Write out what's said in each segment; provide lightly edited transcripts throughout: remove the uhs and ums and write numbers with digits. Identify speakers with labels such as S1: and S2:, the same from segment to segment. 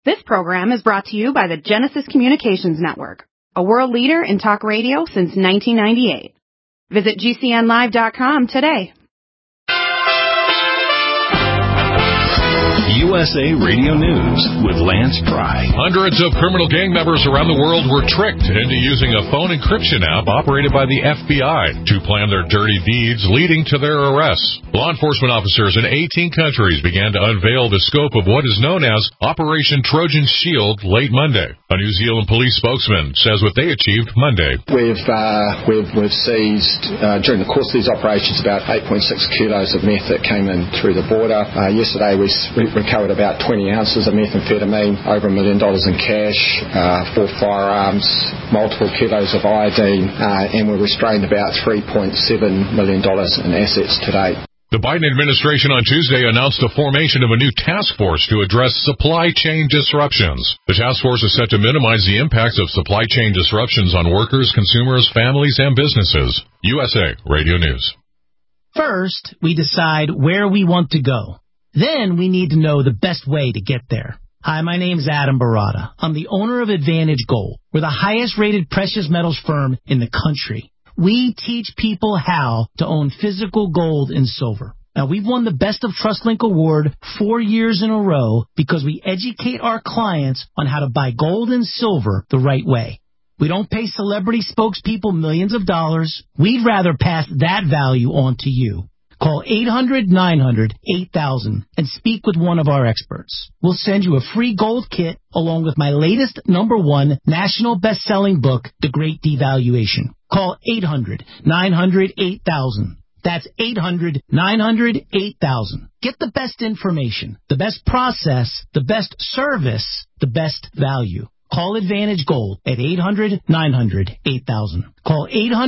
S1: This program is brought to you by the Genesis Communications Network, a world leader in talk radio since 1998. Visit GCNlive.com today.
S2: USA Radio News with Lance Pry.
S3: Hundreds of criminal gang members around the world were tricked into using a phone encryption app operated by the FBI to plan their dirty deeds, leading to their arrests. Law enforcement officers in 18 countries began to unveil the scope of what is known as Operation Trojan Shield late Monday. A New Zealand police spokesman says what they achieved Monday.
S4: We've seized, during the course of these operations, about 8.6 kilos of meth that came in through the border. Yesterday we recovered about 20 ounces of methamphetamine, over $1 million in cash, 4 firearms, multiple kilos of iodine, and we restrained about $3.7 million in assets to date.
S3: The Biden administration on Tuesday announced the formation of a new task force to address supply chain disruptions. The task force is set to minimize the impacts of supply chain disruptions on workers, consumers, families, and businesses. USA Radio News.
S5: First, we decide where we want to go. Then we need to know the best way to get there. Hi, my name's Adam Barada. I'm the owner of Advantage Gold. We're the highest-rated precious metals firm in the country. We teach people how to own physical gold and silver. Now, we've won the Best of TrustLink Award 4 years in a row because we educate our clients on how to buy gold and silver the right way. We don't pay celebrity spokespeople millions of dollars. We'd rather pass that value on to you. Call 800-900-8000 and speak with one of our experts. We'll send you a free gold kit along with my latest #1 national best-selling book, The Great Devaluation. Call 800-900-8000. That's 800-900-8000. Get the best information, the best process, the best service, the best value. Call Advantage Gold at 800-900-8000. Call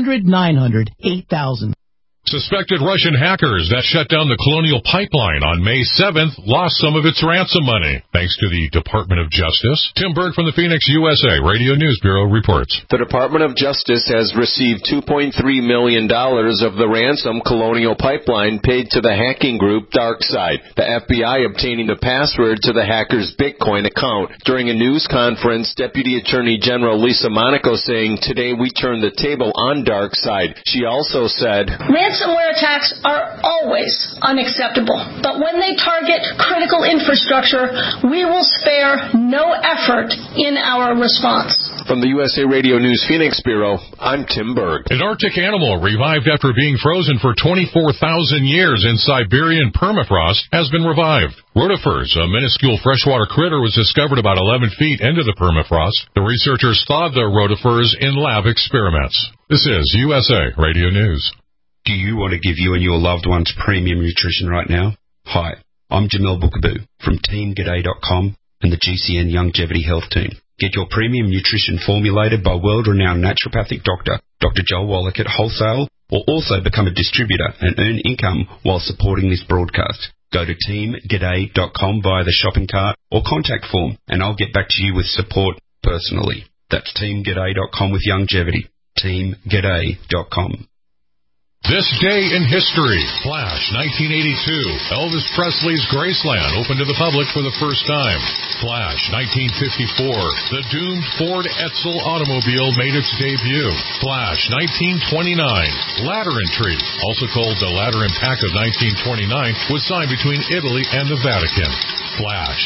S5: 800-900-8000.
S3: Suspected Russian hackers that shut down the Colonial Pipeline on May 7th lost some of its ransom money, thanks to the Department of Justice. Tim Berg from the Phoenix USA Radio News Bureau reports.
S6: The Department of Justice has received $2.3 million of the ransom Colonial Pipeline paid to the hacking group DarkSide, the FBI obtaining the password to the hackers' Bitcoin account. During a news conference, Deputy Attorney General Lisa Monaco saying, "Today we turn the table on DarkSide." She also said,
S7: "Ransomware attacks are always unacceptable, but when they target critical infrastructure, we will spare no effort in our response."
S6: From the USA Radio News Phoenix Bureau, I'm Tim Berg.
S3: An Arctic animal revived after being frozen for 24,000 years in Siberian permafrost has been revived. Rotifers, a minuscule freshwater critter, was discovered about 11 feet into the permafrost. The researchers thawed the rotifers in lab experiments. This is USA Radio News.
S8: Do you want to give you and your loved ones premium nutrition right now? Hi, I'm Jamil Bookaboo from TeamGaday.com and the GCN Longevity Health Team. Get your premium nutrition formulated by world-renowned naturopathic doctor, Dr. Joel Wallach at wholesale, or also become a distributor and earn income while supporting this broadcast. Go to TeamGaday.com via the shopping cart or contact form, and I'll get back to you with support personally. That's TeamGaday.com with longevity. TeamGaday.com.
S3: This day in history, Flash, 1982. Elvis Presley's Graceland opened to the public for the first time. Flash, 1954. The doomed Ford Edsel automobile made its debut. Flash, 1929. Lateran Treaty, also called the Lateran Pact of 1929, was signed between Italy and the Vatican. Flash,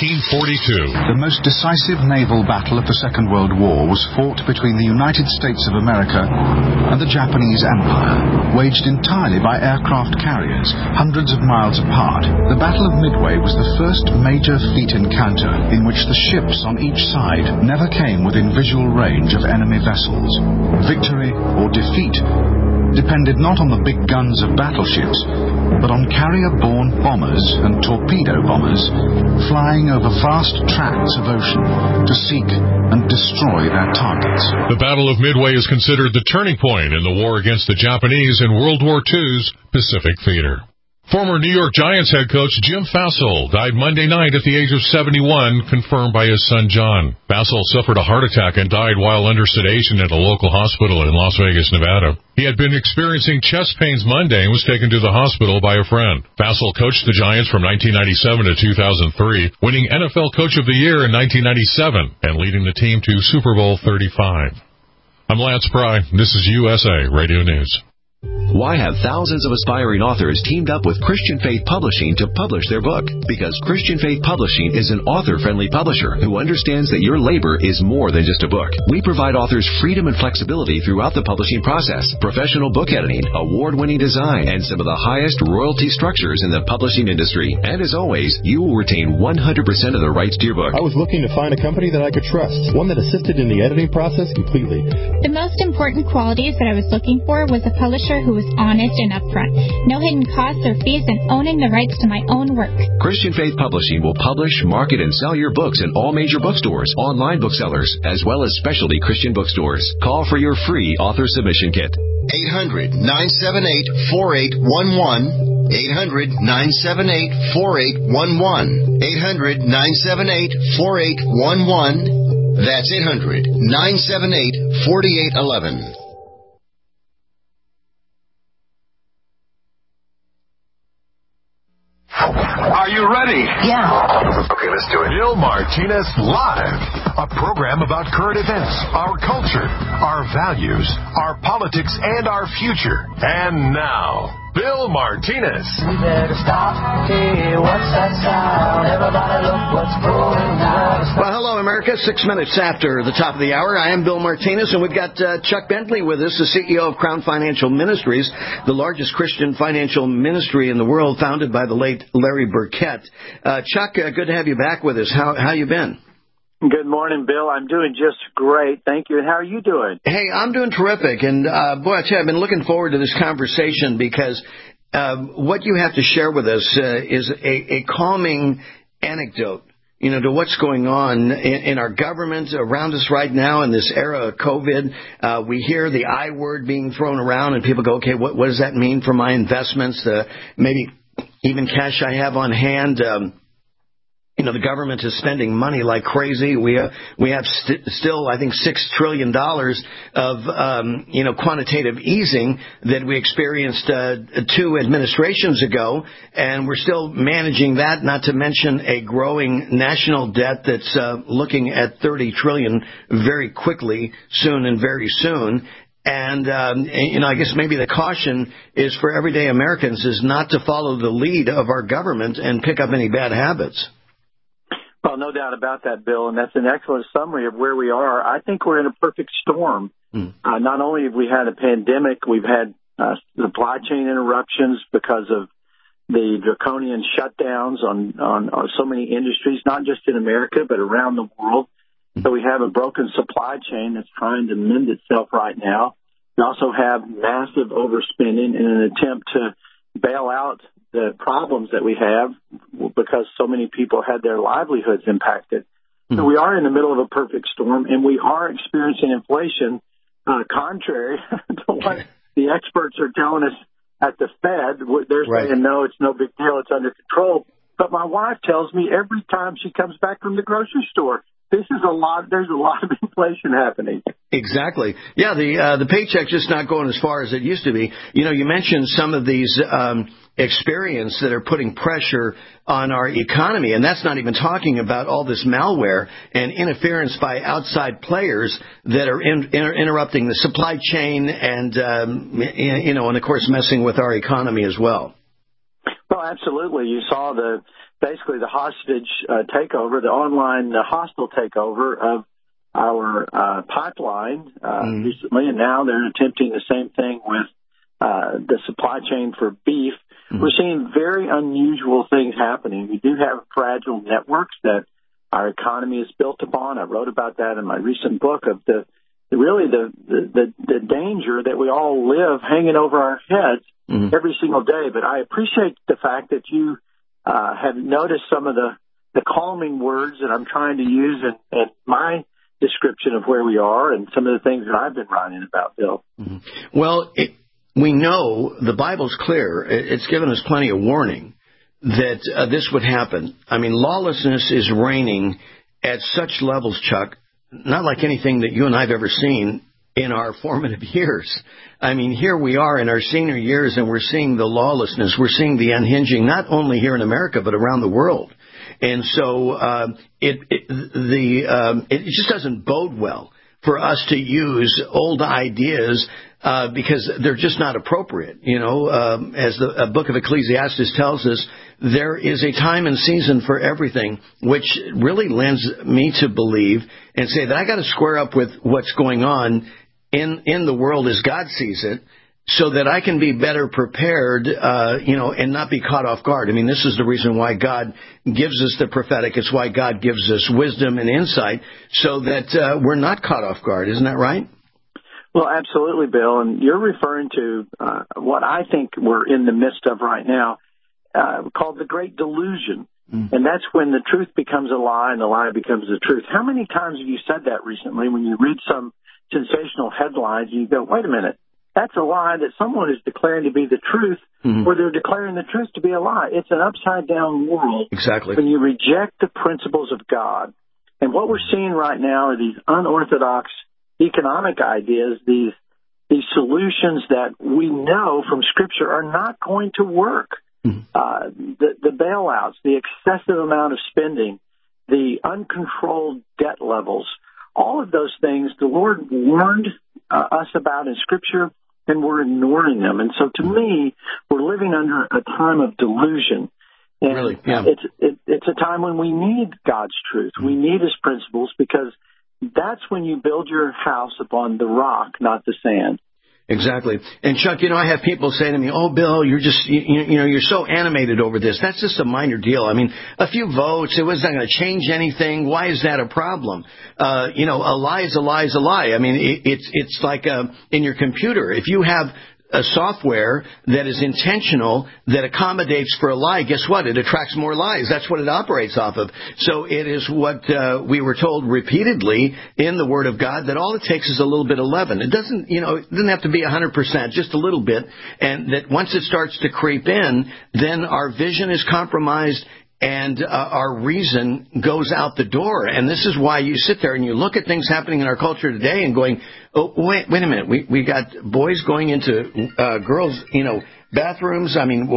S3: 1942.
S9: The most decisive naval battle of the Second World War was fought between the United States of America and the Japanese Empire, waged entirely by aircraft carriers, hundreds of miles apart. The Battle of Midway was the first major fleet encounter in which the ships on each side never came within visual range of enemy vessels. Victory or defeat depended not on the big guns of battleships, but on carrier-borne bombers and torpedo bombers flying over vast tracts of ocean to seek and destroy their targets.
S3: The Battle of Midway is considered the turning point in the war against the Japanese in World War II's Pacific Theater. Former New York Giants head coach Jim Fassel died Monday night at the age of 71, confirmed by his son John. Fassel suffered a heart attack and died while under sedation at a local hospital in Las Vegas, Nevada. He had been experiencing chest pains Monday and was taken to the hospital by a friend. Fassel coached the Giants from 1997 to 2003, winning NFL Coach of the Year in 1997 and leading the team to Super Bowl 35. I'm Lance Pry. This is USA Radio News.
S10: Why have thousands of aspiring authors teamed up with Christian Faith Publishing to publish their book? Because Christian Faith Publishing is an author-friendly publisher who understands that your labor is more than just a book. We provide authors freedom and flexibility throughout the publishing process, professional book editing, award-winning design, and some of the highest royalty structures in the publishing industry. And as always, you will retain 100% of the rights to your book.
S11: I was looking to find a company that I could trust, one that assisted in the editing process completely.
S12: The most important qualities that I was looking for was a publisher who was honest and upfront, no hidden costs or fees, and owning the rights to my own work.
S10: Christian Faith Publishing will publish, market, and sell your books in all major bookstores, online booksellers, as well as specialty Christian bookstores. Call for your free author submission kit.
S13: 800-978-4811. 800-978-4811. 800-978-4811. That's 800-978-4811.
S2: Are you ready?
S14: Yeah.
S2: Okay, let's do it. Bill Martinez Live, a program about current events, our culture, our values, our politics, and our future. And now, Bill Martinez.
S15: We better stop. Hey, what's that sound? Everybody look what's going on.
S16: Well, hello, America. 6 minutes after the top of the hour. I am Bill Martinez, and we've got Chuck Bentley with us, the CEO of Crown Financial Ministries, the largest Christian financial ministry in the world, founded by the late Larry Burkett. Chuck, good to have you back with us. How you been?
S17: Good morning, Bill. I'm doing just great. Thank you. And how are you doing?
S16: Hey, I'm doing terrific. And, boy, I tell you, I've been looking forward to this conversation because what you have to share with us is a calming anecdote, to what's going on in our government around us right now in this era of COVID. We hear the I word being thrown around, and people go, okay, what does that mean for my investments, maybe even cash I have on hand? The government is spending money like crazy. We have still, I think, $6 trillion of, quantitative easing that we experienced 2 administrations ago, and we're still managing that, not to mention a growing national debt that's looking at $30 trillion very quickly, soon and very soon. And, I guess maybe the caution is for everyday Americans is not to follow the lead of our government and pick up any bad habits.
S17: Well, no doubt about that, Bill, and that's an excellent summary of where we are. I think we're in a perfect storm. Not only have we had a pandemic, we've had supply chain interruptions because of the draconian shutdowns on so many industries, not just in America, but around the world. So we have a broken supply chain that's trying to mend itself right now. We also have massive overspending in an attempt to bail out the problems that we have because so many people had their livelihoods impacted. So we are in the middle of a perfect storm, and we are experiencing inflation, contrary to what the experts are telling us at the Fed. They're saying, no, it's no big deal, it's under control. But my wife tells me every time she comes back from the grocery store, there's a lot of inflation happening.
S16: Exactly. Yeah, the paycheck's just not going as far as it used to be. You mentioned some of these experiences that are putting pressure on our economy, and that's not even talking about all this malware and interference by outside players that are interrupting the supply chain and, and of course messing with our economy as well.
S17: Well, absolutely. You saw basically the hostage takeover, the online hostile takeover of our pipeline recently, and now they're attempting the same thing with the supply chain for beef. We're seeing very unusual things happening. We do have fragile networks that our economy is built upon. I wrote about that in my recent book of the danger that we all live hanging over our heads every single day. But I appreciate the fact that you have noticed some of the calming words that I'm trying to use in my description of where we are and some of the things that I've been writing about, Bill.
S16: Well, we know the Bible's clear. It's given us plenty of warning that this would happen. I mean, lawlessness is reigning at such levels, Chuck, not like anything that you and I have ever seen in our formative years. I mean, here we are in our senior years, and we're seeing the lawlessness. We're seeing the unhinging, not only here in America, but around the world. And so it just doesn't bode well for us to use old ideas because they're just not appropriate. You know, as the book of Ecclesiastes tells us, there is a time and season for everything, which really lends me to believe and say that I got to square up with what's going on in the world as God sees it, so that I can be better prepared, and not be caught off guard. I mean, this is the reason why God gives us the prophetic. It's why God gives us wisdom and insight, so that we're not caught off guard. Isn't that right?
S17: Well, absolutely, Bill. And you're referring to what I think we're in the midst of right now, called the Great Delusion. And that's when the truth becomes a lie and the lie becomes the truth. How many times have you said that recently when you read some sensational headlines and you go, wait a minute, that's a lie that someone is declaring to be the truth, or they're declaring the truth to be a lie. It's an upside-down world.
S16: Exactly.
S17: When you reject the principles of God. And what we're seeing right now are these unorthodox economic ideas, these solutions that we know from Scripture are not going to work. The bailouts, the excessive amount of spending, the uncontrolled debt levels, all of those things the Lord warned us about in Scripture, and we're ignoring them. And so to me, we're living under a time of delusion. And
S16: really? Yeah.
S17: It's a time when we need God's truth. We need His principles, because that's when you build your house upon the rock, not the sand.
S16: Exactly. And Chuck, I have people say to me, "Oh, Bill, you're just, you're so animated over this." That's just a minor deal. I mean, a few votes, it wasn't going to change anything. Why is that a problem? A lie is a lie is a lie. I mean, it's like in your computer. If you have a software that is intentional, that accommodates for a lie, guess what? It attracts more lies. That's what it operates off of. So it is what we were told repeatedly in the Word of God, that all it takes is a little bit of leaven. It doesn't, it doesn't have to be 100%, just a little bit. And that once it starts to creep in, then our vision is compromised, and our reason goes out the door. And this is why you sit there and you look at things happening in our culture today and going, oh, wait a minute. We got boys going into girls, bathrooms. I mean,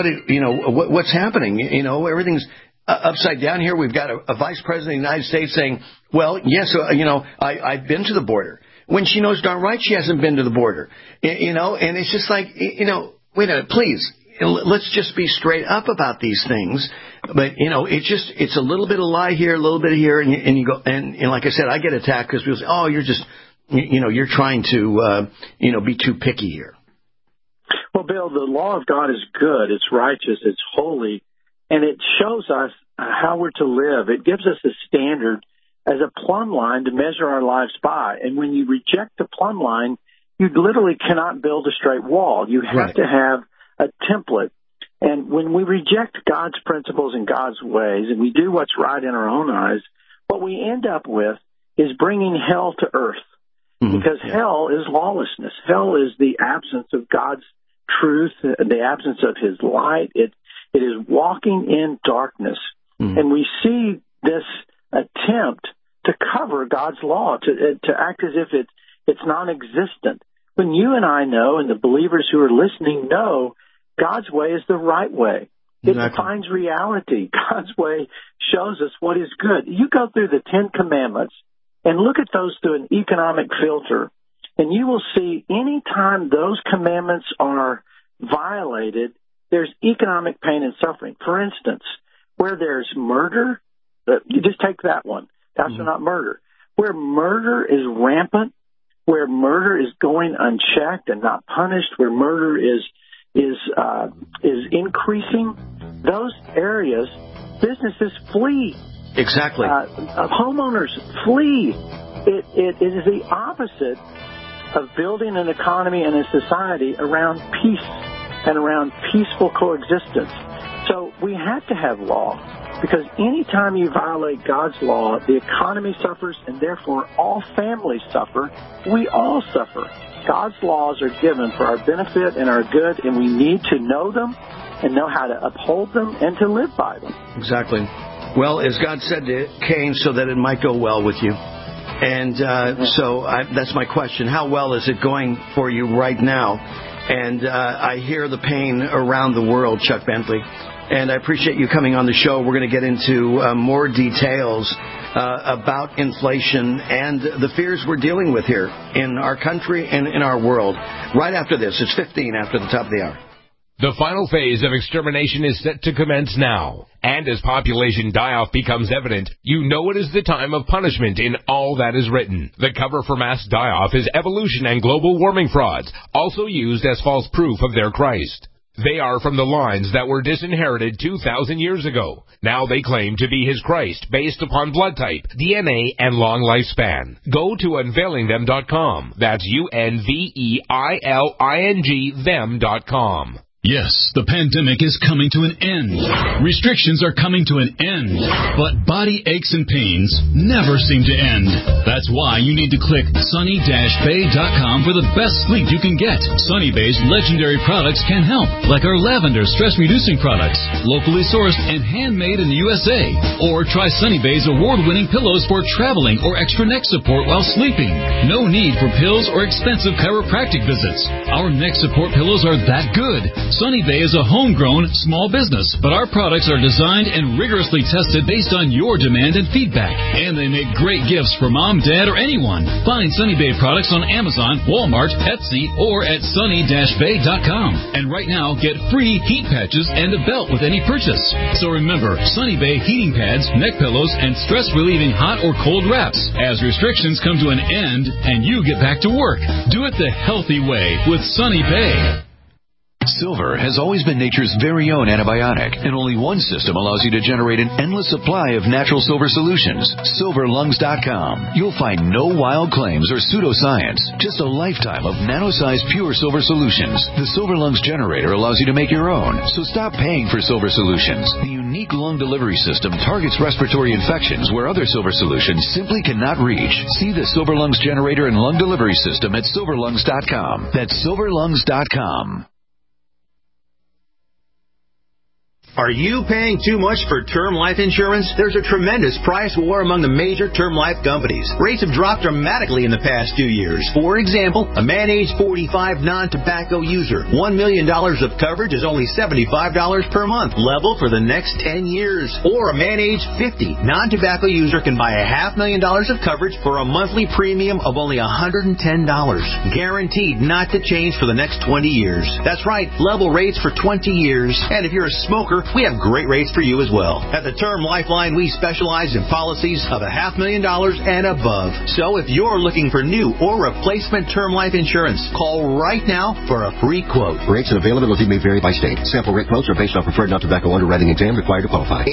S16: what's happening? Everything's upside down here. We've got a vice president of the United States saying, well, yes, I've been to the border, when she knows darn right she hasn't been to the border. And it's just like, wait a minute, please. Let's just be straight up about these things. But, it's a little bit of lie here, a little bit of here, and you go, and like I said, I get attacked because people say, oh, you're just, you're trying to, be too picky here.
S17: Well, Bill, the law of God is good, it's righteous, it's holy, and it shows us how we're to live. It gives us a standard as a plumb line to measure our lives by. And when you reject the plumb line, you literally cannot build a straight wall. You have to have a template. And when we reject God's principles and God's ways, and we do what's right in our own eyes, what we end up with is bringing hell to earth. Because hell is lawlessness. Hell is the absence of God's truth, the absence of His light. It is walking in darkness. And we see this attempt to cover God's law, to act as if it's non-existent. When you and I know, and the believers who are listening know, God's way is the right way. It defines reality. God's way shows us what is good. You go through the 10 Commandments and look at those through an economic filter, and you will see any time those commandments are violated, there's economic pain and suffering. For instance, where there's murder, you just take that one. Thou shalt not murder. Where murder is rampant, where murder is going unchecked and not punished, where murder is increasing, those areas, businesses flee.
S16: Exactly.
S17: Homeowners flee. It is the opposite of building an economy and a society around peace and around peaceful coexistence. So we have to have law, because anytime you violate God's law, the economy suffers, and therefore all families suffer. We all suffer. God's laws are given for our benefit and our good, and we need to know them and know how to uphold them and to live by them.
S16: Exactly. Well, as God said to Cain, so that it might go well with you. And that's my question. How well is it going for you right now? And I hear the pain around the world, Chuck Bentley. And I appreciate you coming on the show. We're going to get into more details about inflation and the fears we're dealing with here in our country and in our world. Right after this. It's 15 after the top of the hour.
S14: The final phase of extermination is set to commence now. And as population die-off becomes evident, you know it is the time of punishment in all that is written. The cover for mass die-off is evolution and global warming frauds, also used as false proof of their Christ. They are from the lines that were disinherited 2,000 years ago. Now they claim to be his Christ based upon blood type, DNA, and long lifespan. Go to unveilingthem.com. That's UNVEILING them.com.
S18: Yes, the pandemic is coming to an end. Restrictions are coming to an end. But body aches and pains never seem to end. That's why you need to click sunny-bay.com for the best sleep you can get. Sunny Bay's legendary products can help, like our lavender stress-reducing products, locally sourced and handmade in the USA. Or try Sunny Bay's award-winning pillows for traveling or extra neck support while sleeping. No need for pills or expensive chiropractic visits. Our neck support pillows are that good. Sunny Bay is a homegrown small business, but our products are designed and rigorously tested based on your demand and feedback. And they make great gifts for mom, dad, or anyone. Find Sunny Bay products on Amazon, Walmart, Etsy, or at sunny-bay.com. And right now, get free heat patches and a belt with any purchase. So remember, Sunny Bay heating pads, neck pillows, and stress-relieving hot or cold wraps. As restrictions come to an end and you get back to work, do it the healthy way with Sunny Bay.
S10: Silver has always been nature's very own antibiotic, and only one system allows you to generate an endless supply of natural silver solutions. SilverLungs.com. You'll find no wild claims or pseudoscience, just a lifetime of nano-sized pure silver solutions. The Silver Lungs generator allows you to make your own, so stop paying for silver solutions. The unique lung delivery system targets respiratory infections where other silver solutions simply cannot reach. See the Silver Lungs generator and lung delivery system at SilverLungs.com. That's SilverLungs.com.
S19: Are you paying too much for term life insurance? There's a tremendous price war among the major term life companies. Rates have dropped dramatically in the past 2 years. For example, a man age 45 non-tobacco user, $1 million of coverage is only $75 per month, level for the next 10 years. Or a man age 50 non-tobacco user can buy $500,000 of coverage for a monthly premium of only $110. Guaranteed not to change for the next 20 years. That's right, level rates for 20 years. And if you're a smoker, we have great rates for you as well. At the Term Lifeline, we specialize in policies of $500,000 and above. So if you're looking for new or replacement term life insurance, call right now for a free quote.
S20: Rates and availability may vary by state. Sample rate quotes are based on preferred non-tobacco underwriting exam required to qualify.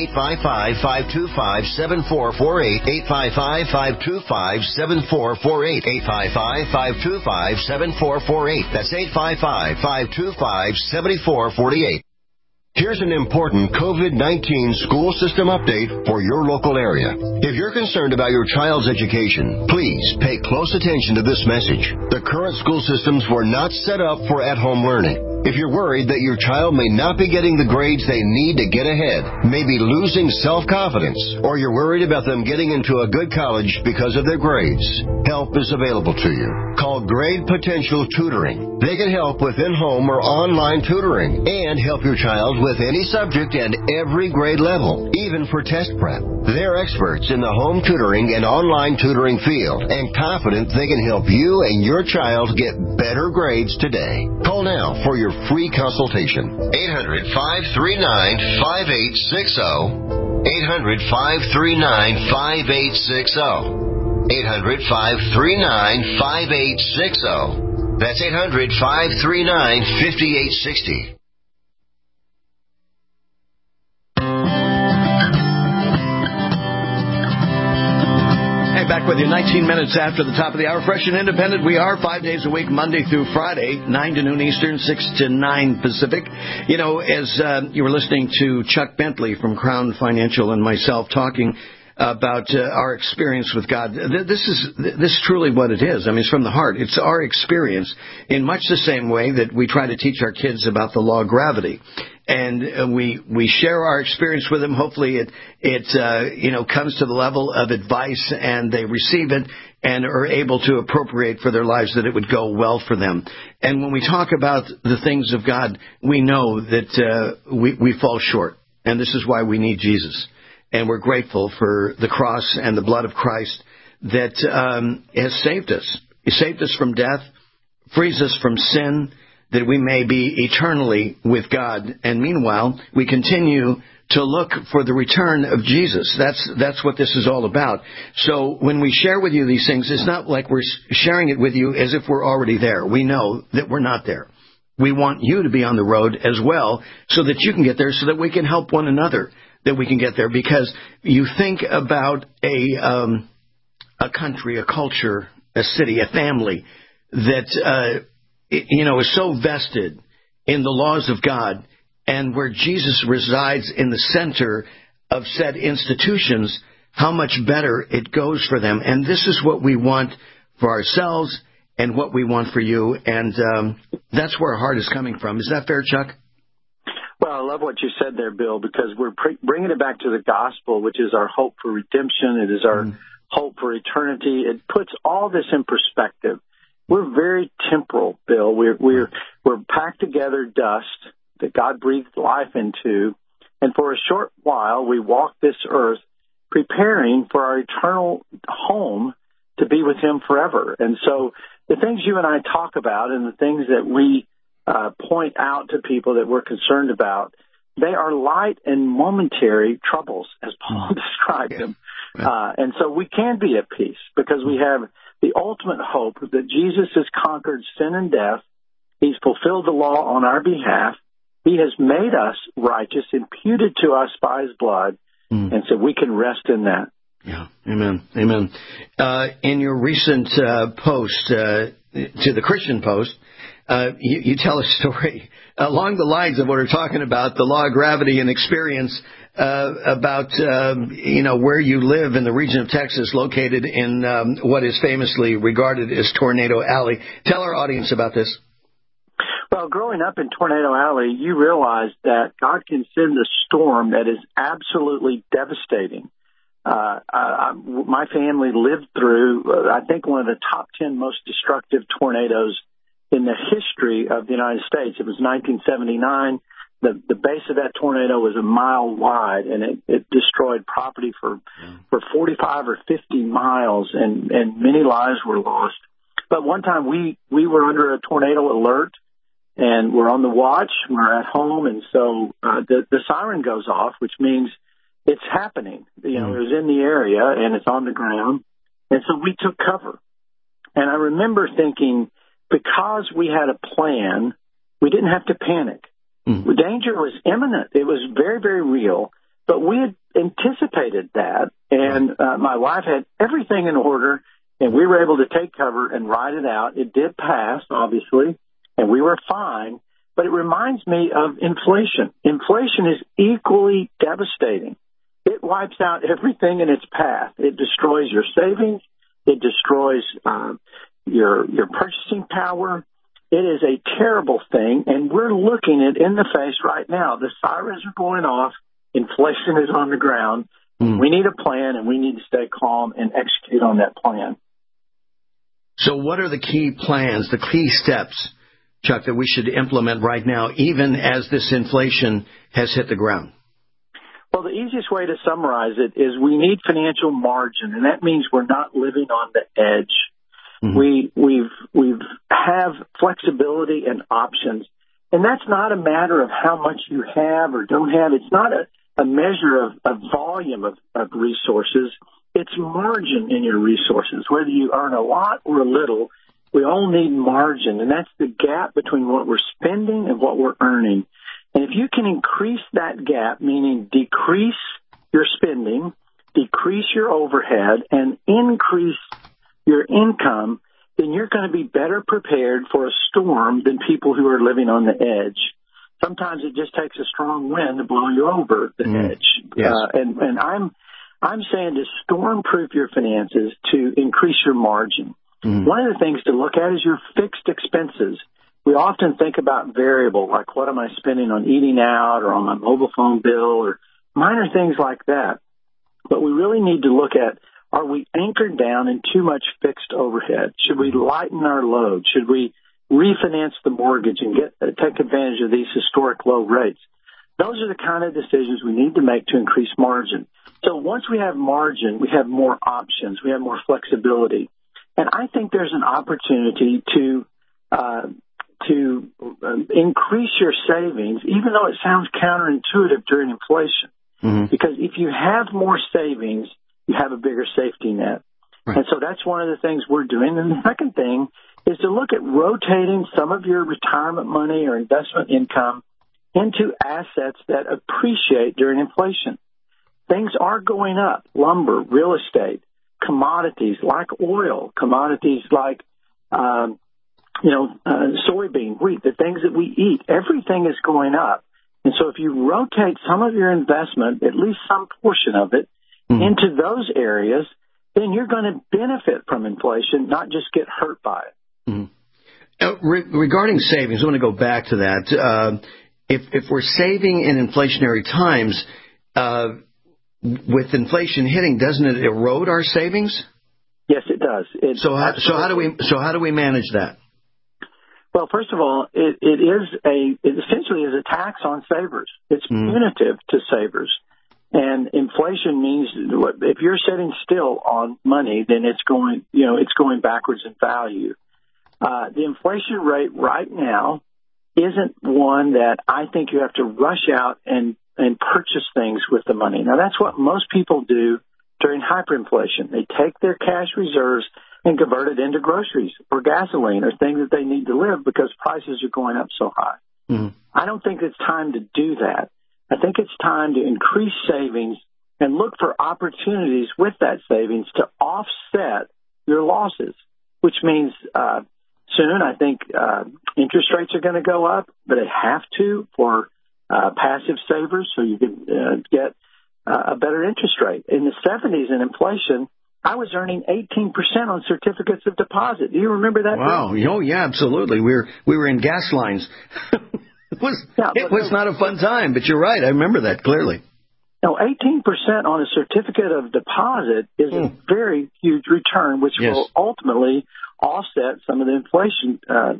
S13: 855-525-7448. 855-525-7448. 855-525-7448. That's 855-525-7448. Here's an important COVID-19 school system update for your local area. If you're concerned about your child's education, please pay close attention to this message. The current school systems were not set up for at-home learning. If you're worried that your child may not be getting the grades they need to get ahead, maybe losing self-confidence, or you're worried about them getting into a good college because of their grades, help is available to you. Call Grade Potential Tutoring. They can help with in-home or online tutoring and help your child with any subject and every grade level, even for test prep. They're experts in the home tutoring and online tutoring field and confident they can help you and your child get better grades today. Call now for your free consultation. 800-539-5860. 800-539-5860. 800-539-5860. That's 800-539-5860.
S16: Back with you 19 minutes after the top of the hour. Fresh and independent, we are 5 days a week, Monday through Friday, 9 to noon Eastern, 6 to 9 Pacific. You know, as you were listening to Chuck Bentley from Crown Financial and myself talking, about our experience with God. This is truly what it is. I mean, it's from the heart. It's our experience in much the same way that we try to teach our kids about the law of gravity. And we share our experience with them. Hopefully it comes to the level of advice and they receive it and are able to appropriate for their lives, that it would go well for them. And when we talk about the things of God, we know that we fall short. And this is why we need Jesus. And we're grateful for the cross and the blood of Christ that has saved us. He saved us from death, frees us from sin, that we may be eternally with God. And meanwhile, we continue to look for the return of Jesus. That's what this is all about. So when we share with you these things, it's not like we're sharing it with you as if we're already there. We know that we're not there. We want you to be on the road as well so that you can get there, so that we can help one another, that we can get there. Because you think about a country, a culture, a city, a family that is so vested in the laws of God, and where Jesus resides in the center of said institutions, how much better it goes for them. And this is what we want for ourselves and what we want for you. And that's where our heart is coming from. Is that fair, Chuck?
S17: Well, I love what you said there, Bill, because we're bringing it back to the gospel, which is our hope for redemption. It is our hope for eternity. It puts all this in perspective. We're very temporal, Bill. We're packed together dust that God breathed life into, and for a short while we walk this earth preparing for our eternal home to be with Him forever. And so the things you and I talk about and the things that we point out to people that we're concerned about, they are light and momentary troubles, as Paul described them. And so we can be at peace because we have the ultimate hope that Jesus has conquered sin and death. He's fulfilled the law on our behalf. He has made us righteous, imputed to us by His blood, and so we can rest in that.
S16: Yeah, amen, amen. In your recent post to the Christian Post, you tell a story along the lines of what we're talking about, the law of gravity and experience, about where you live in the region of Texas, located in what is famously regarded as Tornado Alley. Tell our audience about this.
S17: Well, growing up in Tornado Alley, you realize that God can send a storm that is absolutely devastating. My family lived through, I think, one of the top 10 most destructive tornadoes in the history of the United States. It was 1979. The base of that tornado was a mile wide, and it destroyed property for 45 or 50 miles, and many lives were lost. But one time we were under a tornado alert, and we're on the watch. We're at home, and so the siren goes off, which means it's happening. It was in the area, and it's on the ground. And so we took cover. And I remember thinking, because we had a plan, we didn't have to panic. The danger was imminent. It was very, very real. But we had anticipated that, and my wife had everything in order, and we were able to take cover and ride it out. It did pass, obviously, and we were fine. But it reminds me of inflation. Inflation is equally devastating. It wipes out everything in its path. It destroys your savings. It destroys your purchasing power. It is a terrible thing, and we're looking it in the face right now. The sirens are going off. Inflation is on the ground. We need a plan, and we need to stay calm and execute on that plan.
S16: So what are the key plans, the key steps, Chuck, that we should implement right now, even as this inflation has hit the ground?
S17: Well, the easiest way to summarize it is we need financial margin, and that means we're not living on the edge. We have flexibility and options, and that's not a matter of how much you have or don't have. It's not a measure of volume of resources. It's margin in your resources. Whether you earn a lot or a little, we all need margin, and that's the gap between what we're spending and what we're earning. And if you can increase that gap, meaning decrease your spending, decrease your overhead, and increase your income, then you're going to be better prepared for a storm than people who are living on the edge. Sometimes it just takes a strong wind to blow you over the edge.
S16: Yes.
S17: And I'm saying to storm-proof your finances to increase your margin. Mm-hmm. One of the things to look at is your fixed expenses. We often think about variable, like what am I spending on eating out or on my mobile phone bill or minor things like that. But we really need to look at, are we anchored down in too much fixed overhead? Should we lighten our load? Should we refinance the mortgage and take advantage of these historic low rates? Those are the kind of decisions we need to make to increase margin. So once we have margin, we have more options. We have more flexibility. And I think there's an opportunity to increase your savings, even though it sounds counterintuitive during inflation. Mm-hmm. Because if you have more savings, you have a bigger safety net. Right. And so that's one of the things we're doing. And the second thing is to look at rotating some of your retirement money or investment income into assets that appreciate during inflation. Things are going up: lumber, real estate, commodities like oil, commodities like soybean, wheat, the things that we eat. Everything is going up. And so if you rotate some of your investment, at least some portion of it, into those areas, then you're going to benefit from inflation, not just get hurt by it.
S16: Regarding savings, I want to go back to that. If we're saving in inflationary times, with inflation hitting, doesn't it erode our savings?
S17: Yes, it does.
S16: So how do we manage that?
S17: Well, first of all, it essentially is a tax on savers. It's punitive to savers. And inflation means if you're sitting still on money, then it's going backwards in value. The inflation rate right now isn't one that I think you have to rush out and purchase things with the money. Now, that's what most people do during hyperinflation. They take their cash reserves and convert it into groceries or gasoline or things that they need to live because prices are going up so high. Mm-hmm. I don't think it's time to do that. I think it's time to increase savings and look for opportunities with that savings to offset your losses, which means soon I think interest rates are going to go up, but they have to for passive savers so you can get a better interest rate. In the 70s in inflation, I was earning 18% on certificates of deposit. Do you remember that?
S16: Wow. Oh, yeah, absolutely. We were in gas lines. It was not a fun time, but you're right. I remember that clearly.
S17: Now, 18% on a certificate of deposit is a very huge return, which will ultimately offset some of the inflation,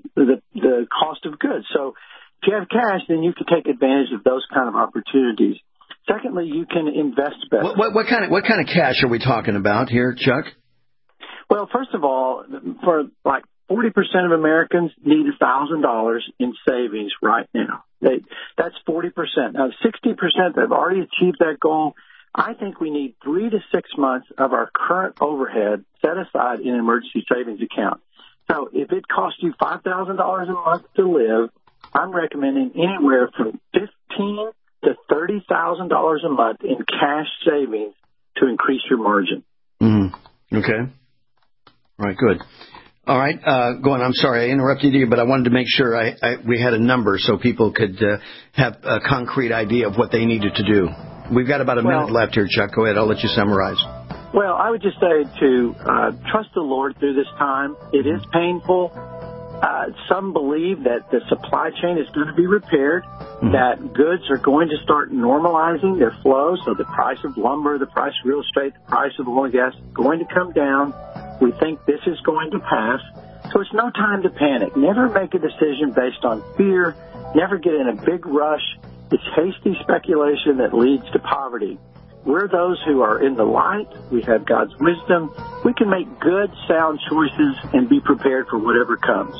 S17: the cost of goods. So if you have cash, then you can take advantage of those kind of opportunities. Secondly, you can invest better.
S16: What kind of cash are we talking about here, Chuck?
S17: Well, first of all, for like 40% of Americans need $1,000 in savings right now. That's 40%. Now, 60% that have already achieved that goal, I think we need 3 to 6 months of our current overhead set aside in an emergency savings account. So if it costs you $5,000 a month to live, I'm recommending anywhere from $15,000 to $30,000 a month in cash savings to increase your margin.
S16: Mm-hmm. Okay. All right, good. All right, go on. I'm sorry I interrupted you, but I wanted to make sure we had a number so people could have a concrete idea of what they needed to do. We've got about a minute left here, Chuck. Go ahead. I'll let you summarize.
S17: Well, I would just say to trust the Lord through this time. It is painful. Some believe that the supply chain is going to be repaired, that goods are going to start normalizing their flow, so the price of lumber, the price of real estate, the price of oil and gas is going to come down. We think this is going to pass, so it's no time to panic. Never make a decision based on fear. Never get in a big rush. It's hasty speculation that leads to poverty. We're those who are in the light. We have God's wisdom. We can make good, sound choices and be prepared for whatever comes.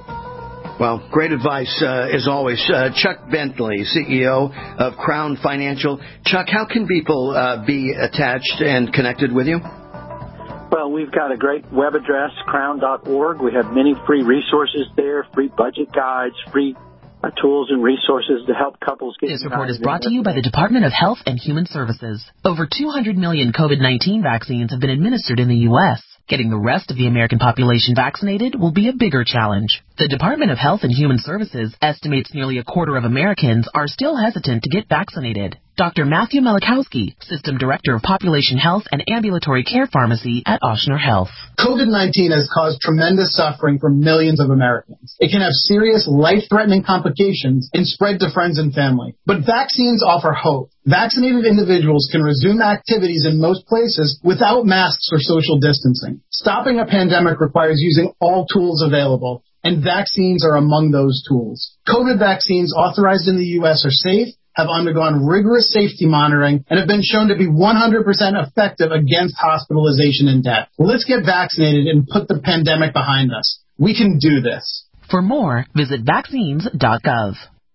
S16: Well, great advice, as always. Chuck Bentley, CEO of Crown Financial. Chuck, how can people be attached and connected with you?
S17: Well, we've got a great web address, crown.org. We have many free resources there, free budget guides, free tools and resources to help couples get...
S21: This report is brought to you by the Department of Health and Human Services. Over 200 million COVID-19 vaccines have been administered in the U.S. Getting the rest of the American population vaccinated will be a bigger challenge. The Department of Health and Human Services estimates nearly a quarter of Americans are still hesitant to get vaccinated. Dr. Matthew Malachowski, System Director of Population Health and Ambulatory Care Pharmacy at Ochsner Health.
S1: COVID-19 has caused tremendous suffering for millions of Americans. It can have serious, life-threatening complications and spread to friends and family. But vaccines offer hope. Vaccinated individuals can resume activities in most places without masks or social distancing. Stopping a pandemic requires using all tools available, and vaccines are among those tools. COVID vaccines authorized in the U.S. are safe, have undergone rigorous safety monitoring, and have been shown to be 100% effective against hospitalization and death. Let's get vaccinated and put the pandemic behind us. We can do this.
S21: For more, visit vaccines.gov.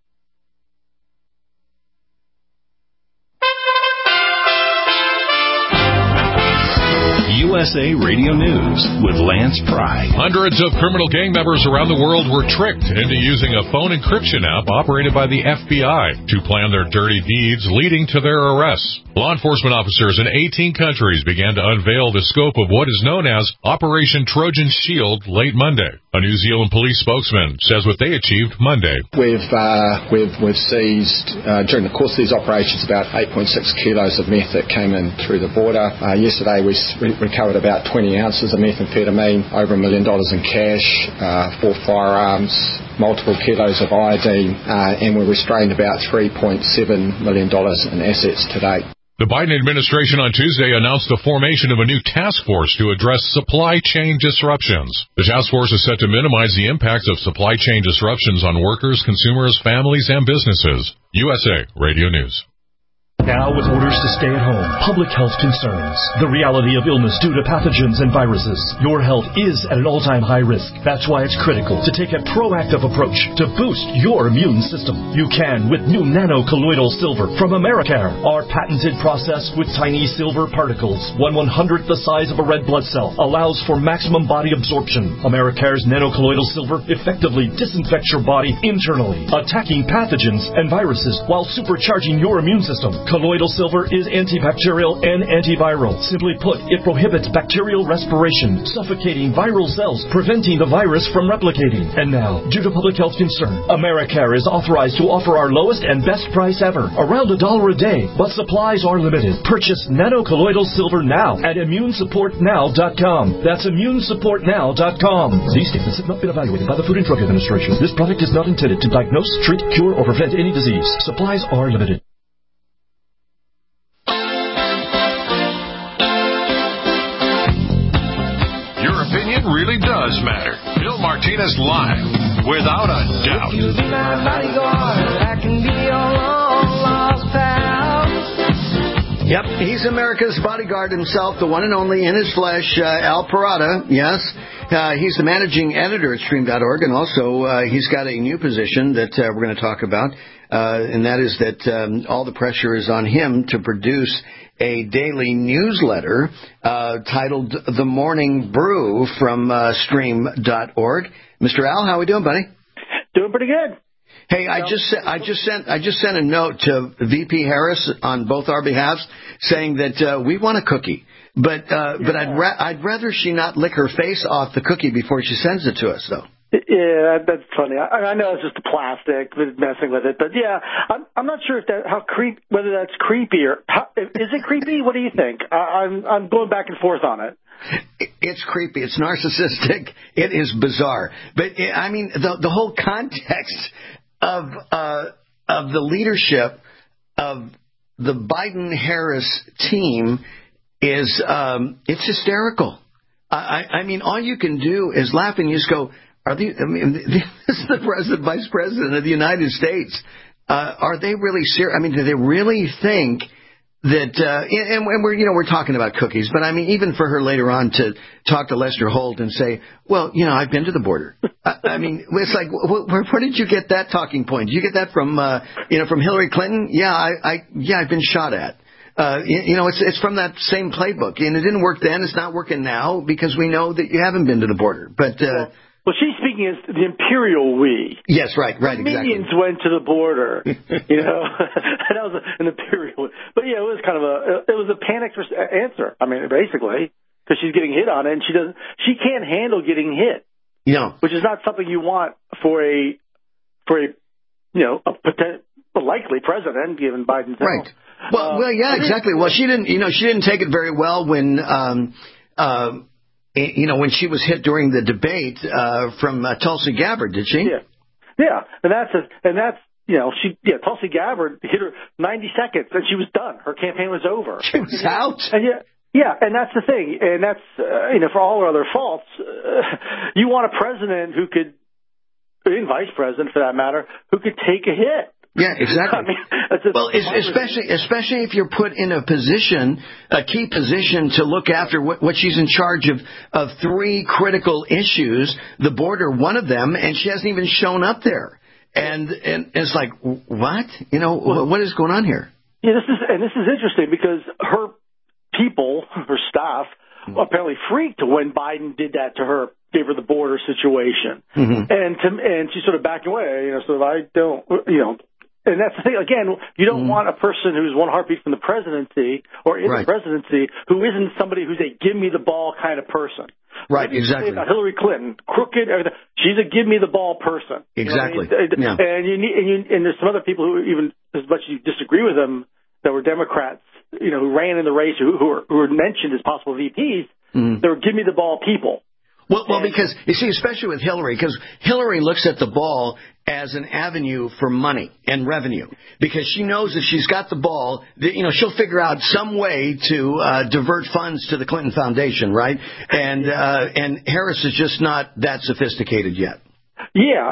S22: USA Radio News with Lance Pry.
S3: Hundreds of criminal gang members around the world were tricked into using a phone encryption app operated by the FBI to plan their dirty deeds, leading to their arrests. Law enforcement officers in 18 countries began to unveil the scope of what is known as Operation Trojan Shield late Monday. A New Zealand police spokesman says what they achieved Monday.
S4: We've seized, during the course of these operations, about 8.6 kilos of meth that came in through the border. Yesterday we recovered about 20 ounces of methamphetamine, over $1 million in cash, 4 firearms, multiple kilos of iodine, and we restrained about $3.7 million in assets to date.
S3: The Biden administration on Tuesday announced the formation of a new task force to address supply chain disruptions. The task force is set to minimize the impact of supply chain disruptions on workers, consumers, families, and businesses. USA Radio News.
S22: Now with orders to stay at home, public health concerns, the reality of illness due to pathogens and viruses, your health is at an all-time high risk. That's why it's critical to take a proactive approach to boost your immune system. You can with new nano-colloidal silver from Americare. Our patented process with tiny silver particles, 1/100th the size of a red blood cell, allows for maximum body absorption. Americare's nano-colloidal silver effectively disinfects your body internally, attacking pathogens and viruses while supercharging your immune system. Colloidal silver is antibacterial and antiviral. Simply put, it prohibits bacterial respiration, suffocating viral cells, preventing the virus from replicating. And now, due to public health concern, Americare is authorized to offer our lowest and best price ever, around $1 a day, but supplies are limited. Purchase nano-colloidal silver now at immunesupportnow.com. That's immunesupportnow.com. These statements have not been evaluated by the Food and Drug Administration. This product is not intended to diagnose, treat, cure, or prevent any disease. Supplies are limited.
S2: Really does matter. Bill Martinez live, without a doubt.
S15: If you be my bodyguard, I can be your long lost pal.
S16: Yep, he's America's bodyguard himself, the one and only in his flesh, Al Parada. Yes, he's the managing editor at Stream.org, and also he's got a new position that we're going to talk about, and that is that all the pressure is on him to produce a daily newsletter titled The Morning Brew from Stream.org. Mr. Al, how are we doing, buddy?
S23: Doing pretty good.
S16: Hey, I just sent a note to VP Harris on both our behalves saying that we want a cookie, but I'd rather she not lick her face off the cookie before she sends it to us, though.
S23: Yeah, that's funny. I know it's just the plastic, messing with it, but yeah, I'm not sure if whether that's creepy or is it creepy? What do you think? I'm going back and forth on it.
S16: It's creepy. It's narcissistic. It is bizarre. But I mean, the whole context of the leadership of the Biden-Harris team is it's hysterical. I mean, all you can do is laugh and you just go, this is the president, vice president of the United States. Are they really serious? I mean, do they really think that, and we're talking about cookies, but I mean, even for her later on to talk to Lester Holt and say, well, I've been to the border. I mean, it's like, where did you get that talking point? Did you get that from Hillary Clinton? Yeah, I've been shot at. It's from that same playbook, and it didn't work then. It's not working now because we know that you haven't been to the border, but,
S23: well, she's speaking as the imperial we.
S16: Yes, right, exactly.
S23: Minions went to the border, and that was an imperial. But yeah, it was kind of a panicked answer. I mean, basically, because she's getting hit on it, and she can't handle getting hit. which is not something you want for a likely president, given Biden's health.
S16: Right. Well, yeah, exactly. Well, she didn't take it very well when, when she was hit during the debate from Tulsi Gabbard, did she?
S23: Yeah, Tulsi Gabbard hit her 90 seconds, and she was done. Her campaign was over.
S16: She was out.
S23: And and that's the thing, and that's for all her other faults, you want a president who could, and vice president for that matter, who could take a hit.
S16: Yeah, exactly. Especially if you're put in a key position to look after what she's in charge of 3 critical issues, the border, one of them, and she hasn't even shown up there. And it's like, what? What is going on here?
S23: Yeah, this is interesting because her people, her staff, apparently freaked when Biden did that to her, gave her the border situation, and she's sort of backing away. And that's the thing. Again, you don't want a person who's one heartbeat from the presidency or in the presidency who isn't somebody who's a give me the ball kind of person.
S16: Right, exactly.
S23: About Hillary Clinton, crooked, everything. She's a give me the ball person.
S16: Exactly.
S23: And there's some other people who, even as much as you disagree with them, that were Democrats, who ran in the race, who were mentioned as possible VPs. They were give me the ball people.
S16: Well, because you see, especially with Hillary, because Hillary looks at the ball as an avenue for money and revenue, because she knows if she's got the ball, she'll figure out some way to divert funds to the Clinton Foundation, right? And Harris is just not that sophisticated yet.
S23: Yeah,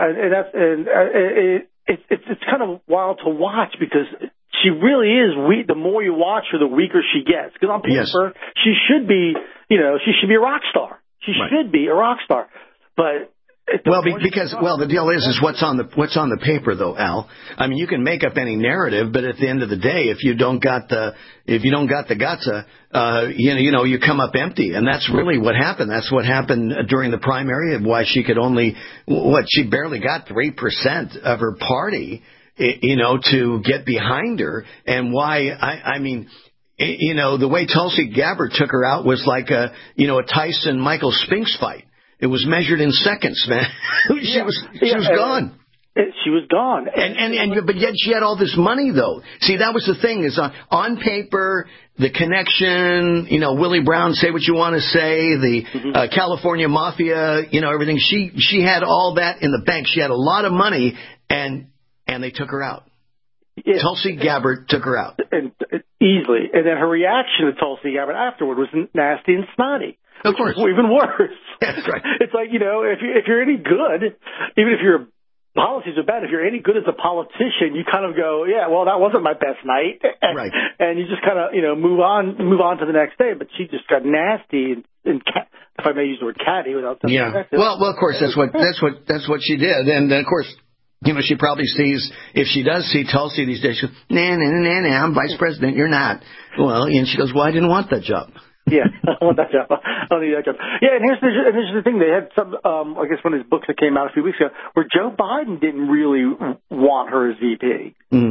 S23: it's kind of wild to watch because she really is weak. The more you watch her, the weaker she gets. Because on paper, she should be, a rock star. She should be a rock star, but the deal is what's on
S16: the paper though, Al. I mean, you can make up any narrative, but at the end of the day, if you don't got the guts, you come up empty, and that's really what happened. That's what happened during the primary, of why she could she barely got 3% of her party, to get behind her, and why the way Tulsi Gabbard took her out was like a Tyson Michael Spinks fight. It was measured in seconds, man. She was gone.
S23: She was gone.
S16: But yet she had all this money, though. See, that was the thing, is on paper, the connection, Willie Brown, say what you want to say, the California Mafia, everything. She had all that in the bank. She had a lot of money, and they took her out. Yeah. Tulsi Gabbard took her out.
S23: Easily. And then her reaction to Tulsi Gabbard afterward was nasty and snotty.
S16: Of course.
S23: Even worse.
S16: That's right.
S23: It's like, if you're any good, even if your policies are bad, if you're any good as a politician, you kind of go, yeah, well, that wasn't my best night.
S16: Right.
S23: And you just kind of, move on to the next day. But she just got nasty and if I may use the word catty without something.
S16: Yeah. Well, of course, that's what she did. And of course, she probably sees, if she does see Tulsi these days, she goes, nah, I'm vice president, you're not. Well, and she goes, well, I didn't want that job.
S23: Yeah, I want that job. I don't need that job. Yeah, and here's the thing. They had some, I guess one of his books that came out a few weeks ago, where Joe Biden didn't really want her as VP.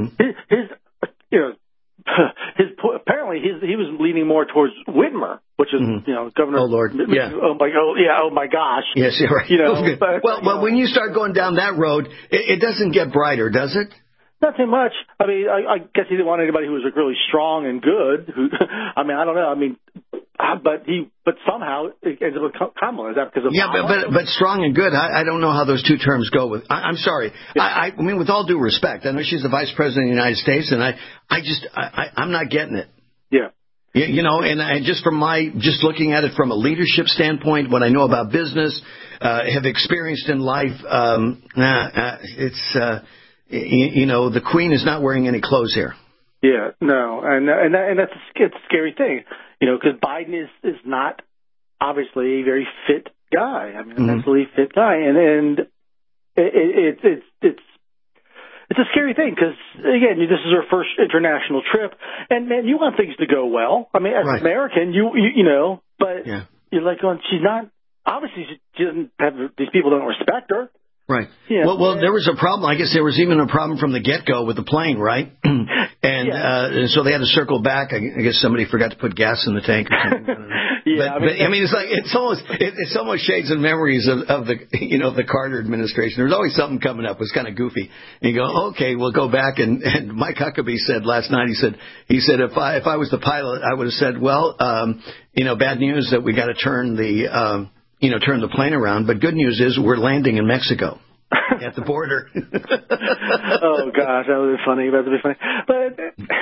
S23: Apparently he was leaning more towards Whitmer, which is, Governor.
S16: Oh, Lord. Yeah.
S23: Oh my gosh.
S16: Yes, you're right. Well, when you start going down that road, it doesn't get brighter, does it?
S23: Not too much. I mean, I guess he didn't want anybody who was really strong and good. I don't know. But somehow it ended up with Kamala. Is that because of
S16: but strong and good? I don't know how those two terms go with. I'm sorry. I mean, with all due respect, I know she's the vice president of the United States, and I'm not getting it.
S23: Yeah.
S16: And just looking at it from a leadership standpoint, what I know about business, have experienced in life, it's. The Queen is not wearing any clothes here.
S23: Yeah, no, and that's it's a scary thing, because Biden is not obviously a very fit guy. I mean, a mentally fit guy, and it's a scary thing because again, this is her first international trip, and man, you want things to go well. I mean, as an American, but you're like going, she's not. Obviously, she doesn't have. These people don't respect her.
S16: Right.
S23: Yeah.
S16: Well, there was a problem. I guess there was even a problem from the get-go with the plane, right? And so they had to circle back. I guess somebody forgot to put gas in the tank or something. I mean, it's like it's almost shades and memories of the the Carter administration. There's always something coming up. It was kind of goofy. And you go, okay, we'll go back. And Mike Huckabee said last night. He said if I was the pilot, I would have said, well, bad news that we got to turn the turn the plane around. But good news is we're landing in Mexico at the border.
S23: Oh, gosh, that would be funny. That would be funny. But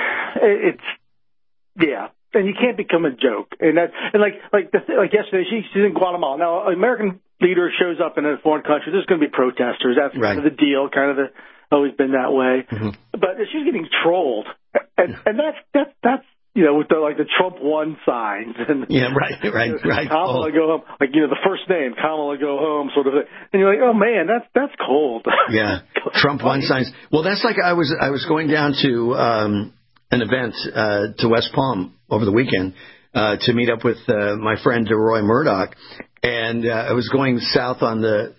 S23: and you can't become a joke. And like yesterday, she's in Guatemala. Now, an American leader shows up in a foreign country. There's going to be protesters. That's kind of the deal. Always been that way. Mm-hmm. But she's getting trolled, and that's with the Trump won signs. And,
S16: right.
S23: Kamala go home, the first name, Kamala go home, sort of thing. And you're like, oh man, that's cold.
S16: Yeah, Trump won signs. Well, that's like I was going down to an event to West Palm over the weekend to meet up with my friend Roy Murdoch, and I was going south on the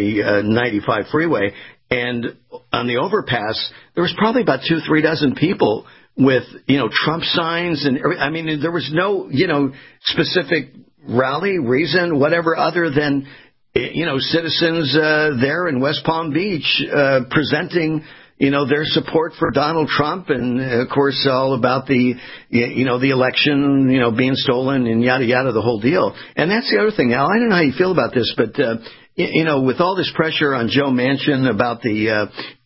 S16: 95 freeway, and on the overpass there was probably about 2-3 dozen people with Trump signs, and I mean there was no specific rally reason whatever other than citizens there in West Palm Beach presenting their support for Donald Trump, and of course all about the the election being stolen and yada yada, the whole deal. And that's the other thing. Al, I don't know how you feel about this, but with all this pressure on Joe Manchin about the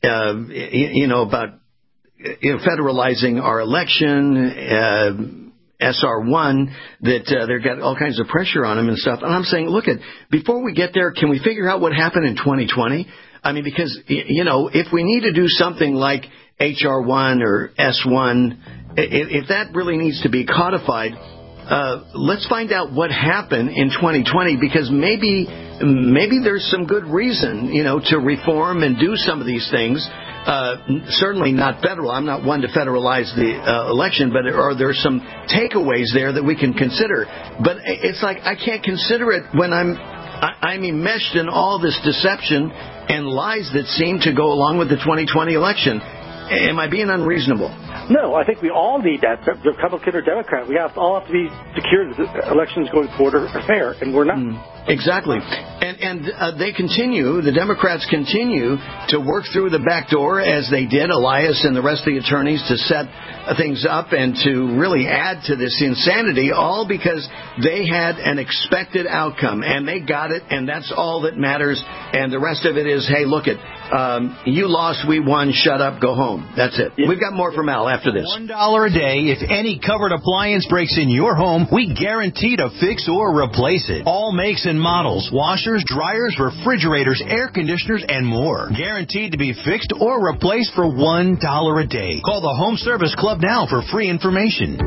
S16: about federalizing our election, SR1, that they've got all kinds of pressure on him and stuff. And I'm saying, before we get there, can we figure out what happened in 2020? I mean, because, if we need to do something like HR1 or S1, if that really needs to be codified, let's find out what happened in 2020, because maybe there's some good reason, to reform and do some of these things. Certainly not federal. I'm not one to federalize the election, but are there some takeaways there that we can consider? But it's like I can't consider it when I'm enmeshed in all this deception and lies that seem to go along with the 2020 election. Am I being unreasonable?
S23: No, I think we all need that, Republican or Democrat. We all have to be secure that the elections going forward are fair, and we're not.
S16: Exactly. And they continue, the Democrats continue to work through the back door, as they did, Elias and the rest of the attorneys, to set things up and to really add to this insanity, all because they had an expected outcome, and they got it, and that's all that matters. And the rest of it is, hey, you lost, we won, shut up, go home. That's it. Yeah. We've got more from Al after this.
S19: $1 a day. If any covered appliance breaks in your home, we guarantee to fix or replace it. All makes and models, washers, dryers, refrigerators, air conditioners, and more. Guaranteed to be fixed or replaced for $1 a day. Call the Home Service Club now for free information.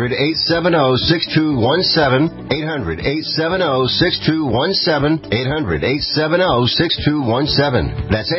S13: 800-870-6217. 800-870-6217. 800-870-6217. That's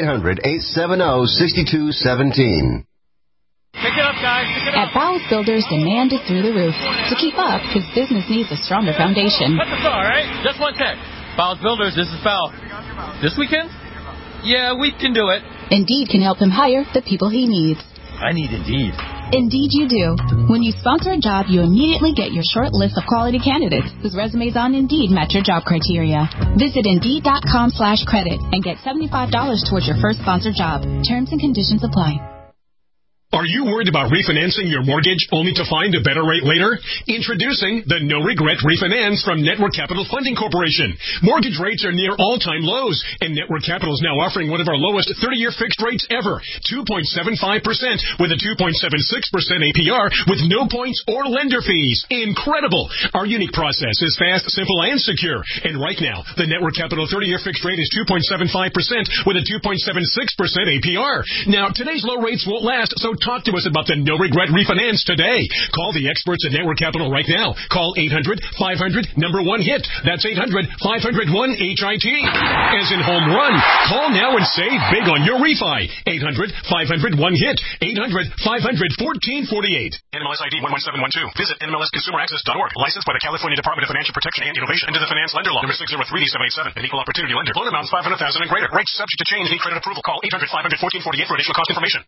S13: 800-870-6217.
S5: Pick it up, guys. Pick it up. At Bowles Builders, demand is through the roof. To keep up, his business needs a stronger foundation.
S6: What's the all right? Just one sec. Bowles Builders, this is Val. This weekend? Yeah, we can do it.
S5: Indeed can help him hire the people he needs.
S6: I need Indeed.
S5: Indeed you do. When you sponsor a job, you immediately get your short list of quality candidates whose resumes on Indeed match your job criteria. Visit Indeed.com/credit and get $75 towards your first sponsored job. Terms and conditions apply.
S7: Are you worried about refinancing your mortgage only to find a better rate later? Introducing the No Regret Refinance from Network Capital Funding Corporation. Mortgage rates are near all-time lows, and Network Capital is now offering one of our lowest 30-year fixed rates ever, 2.75% with a 2.76% APR with no points or lender fees. Incredible! Our unique process is fast, simple, and secure. And right now, the Network Capital 30-year fixed rate is 2.75% with a 2.76% APR. Now, today's low rates won't last, so talk to us about the no-regret refinance today. Call the experts at Network Capital right now. Call 800-500-1-HIT. That's 800-500-1-HIT. As in home run. Call now and save big on your refi. 800-500-1-HIT. 800-500-1448.
S8: NMLS ID 11712. Visit NMLSConsumerAccess.org. Licensed by the California Department of Financial Protection and Innovation under the Finance Lender Law. Number 603D787. An equal opportunity lender. Loan amounts $500,000 and greater. Rates subject to change. Need credit approval. Call 800-500-1448 for additional cost information.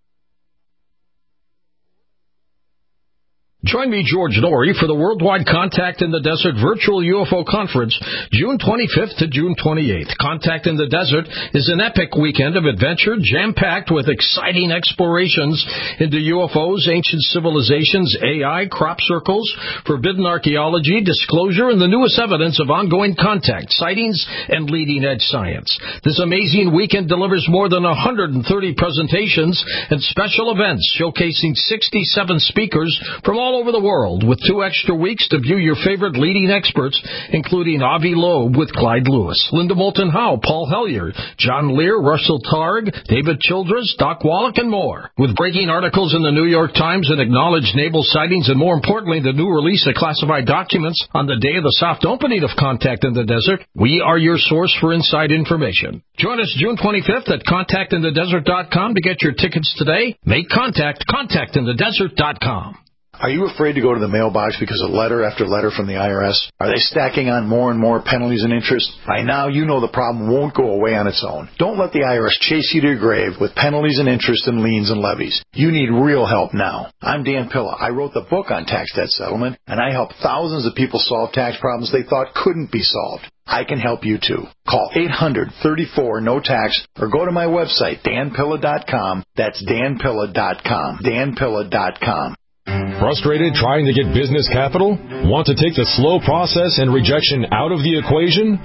S9: Join me, George Norrie, for the Worldwide Contact in the Desert Virtual UFO Conference, June 25th to June 28th. Contact in the Desert is an epic weekend of adventure, jam-packed with exciting explorations into UFOs, ancient civilizations, AI, crop circles, forbidden archaeology, disclosure, and the newest evidence of ongoing contact, sightings, and leading-edge science. This amazing weekend delivers more than 130 presentations and special events showcasing 67 speakers from all over the world, with 2 extra weeks to view your favorite leading experts, including Avi Loeb with Clyde Lewis, Linda Moulton Howe, Paul Hellyer, John Lear, Russell Targ, David Childress, Doc Wallach, and more. With breaking articles in the New York Times and acknowledged naval sightings, and more importantly, the new release of classified documents on the day of the soft opening of Contact in the Desert, we are your source for inside information. Join us June 25th at contactinthedesert.com to get your tickets today. Make contact, contactinthedesert.com.
S11: Are you afraid to go to the mailbox because of letter after letter from the IRS? Are they stacking on more and more penalties and interest? By now, you know the problem won't go away on its own. Don't let the IRS chase you to your grave with penalties and interest and liens and levies. You need real help now. I'm Dan Pilla. I wrote the book on tax debt settlement, and I help thousands of people solve tax problems they thought couldn't be solved. I can help you too. Call 800-34-NO-TAX or go to my website, danpilla.com. That's danpilla.com. danpilla.com.
S3: Frustrated trying to get business capital? Want to take the slow process and rejection out of the equation?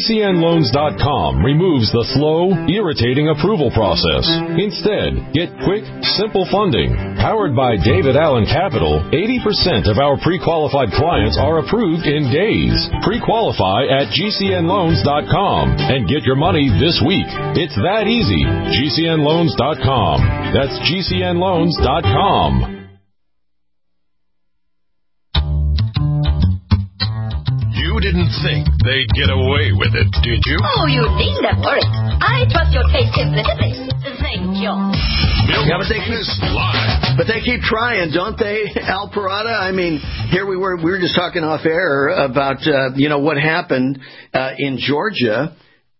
S3: GCNLoans.com removes the slow, irritating approval process. Instead, get quick, simple funding. Powered by David Allen Capital, 80% of our pre-qualified clients are approved in days. Pre-qualify at GCNLoans.com and get your money this week. It's that easy. GCNLoans.com. That's GCNLoans.com.
S2: You didn't think they'd get away with it, did you?
S24: Oh, you needn't worry. I trust your taste implicitly. Thank you.
S16: Yeah, but they keep trying, don't they, Al Parada? I mean, here we were just talking off air about what happened in Georgia.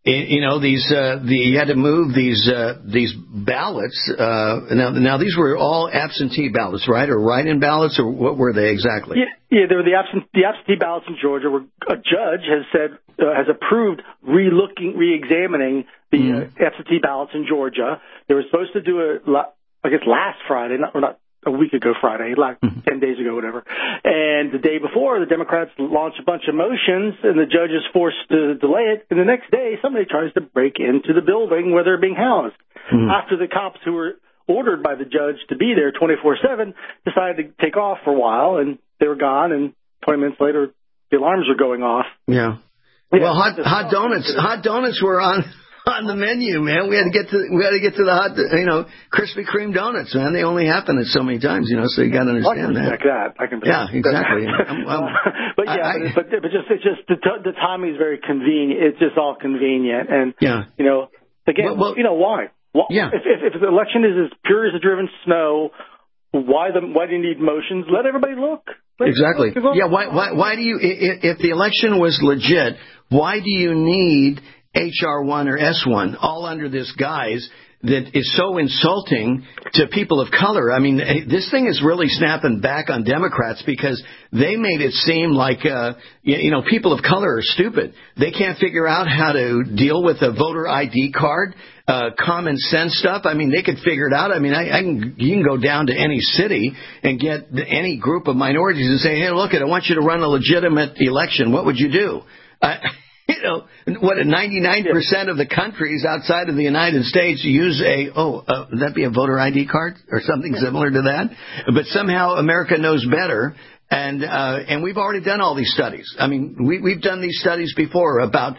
S16: You had to move these ballots. Now these were all absentee ballots, right? Or write-in ballots, or what were they exactly?
S23: Yeah, they were the absentee ballots in Georgia. Where a judge has approved re-examining the absentee ballots in Georgia. They were supposed to do it, I guess, last Friday, not a week ago Friday, like 10 days ago, whatever. And the day before, the Democrats launched a bunch of motions, and the judge is forced to delay it. And the next day, somebody tries to break into the building where they're being housed. After the cops who were ordered by the judge to be there 24/7 decided to take off for a while, and they were gone, and 20 minutes later, the alarms were going off.
S16: Yeah. Well, hot donuts were on the menu, man. We had to get to the hot, Krispy Kreme donuts, man. They only happen at so many times, so you got to understand that.
S23: I can
S16: yeah, exactly.
S23: But just the timing is very convenient. It's just all convenient, and again, why?
S16: Yeah.
S23: If the election is as pure as a driven snow, why do you need motions? Let everybody look.
S16: Exactly. Yeah. Why do you? If the election was legit, why do you need HR1 or S1 all under this guise that is so insulting to people of color? I mean, this thing is really snapping back on Democrats because they made it seem like, people of color are stupid. They can't figure out how to deal with a voter ID card, common sense stuff. I mean, they could figure it out. I mean, you can go down to any city and get any group of minorities and say, hey, look, I want you to run a legitimate election. What would you do? 99% of the countries outside of the United States use would that be a voter ID card or something similar to that? But somehow America knows better, and we've already done all these studies. I mean, we've done these studies before about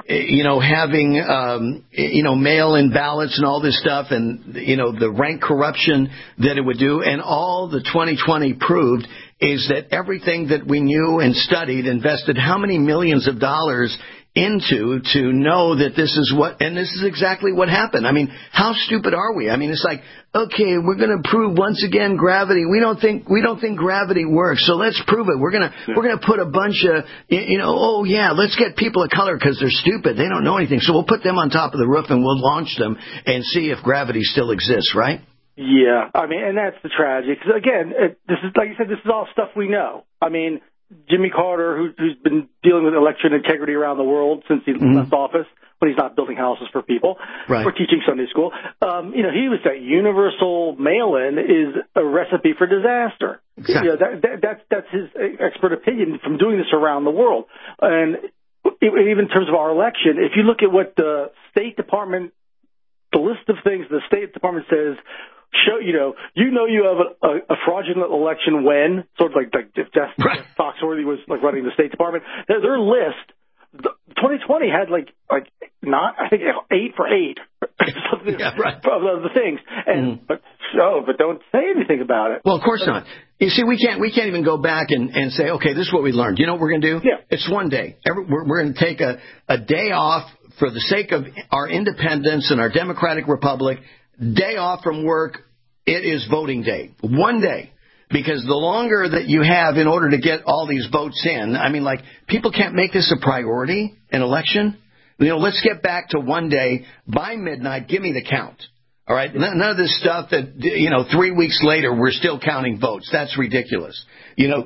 S16: having, mail-in ballots and all this stuff and, the rank corruption that it would do. And all the 2020 proved is that everything that we knew and studied, invested how many millions of dollars into to know that this is exactly what happened. I mean, how stupid are we? I mean, it's like, okay, we're going to prove once again gravity. We don't think gravity works, so let's prove it. We're going to put a bunch of, let's get people of color because they're stupid. They don't know anything. So we'll put them on top of the roof and we'll launch them and see if gravity still exists, right?
S23: Yeah, I mean, and that's the tragedy. Because again, this is, like you said, this is all stuff we know. I mean, Jimmy Carter, who's been dealing with election integrity around the world since he left office, when he's not building houses for people, or teaching Sunday school, he was that universal mail-in is a recipe for disaster. Exactly. That's his expert opinion from doing this around the world. And even in terms of our election, if you look at what the State Department, the list of things the State Department says, you have a fraudulent election when, sort of like if Jeff Foxworthy was like running the State Department, their list, 2020 had not, I think 8 for 8 of the things, and but don't say anything about it.
S16: Well, of course not. You see, we can't even go back and say, okay, this is what we learned. You know what we're going to do? Yeah. It's one day. We're going to take a day off for the sake of our independence and our democratic republic. Day off from work, it is voting day. One day. Because the longer that you have in order to get all these votes in, I mean, people can't make this a priority, an election. Let's get back to one day. By midnight, give me the count. All right? None of this stuff that, 3 weeks later, we're still counting votes. That's ridiculous. You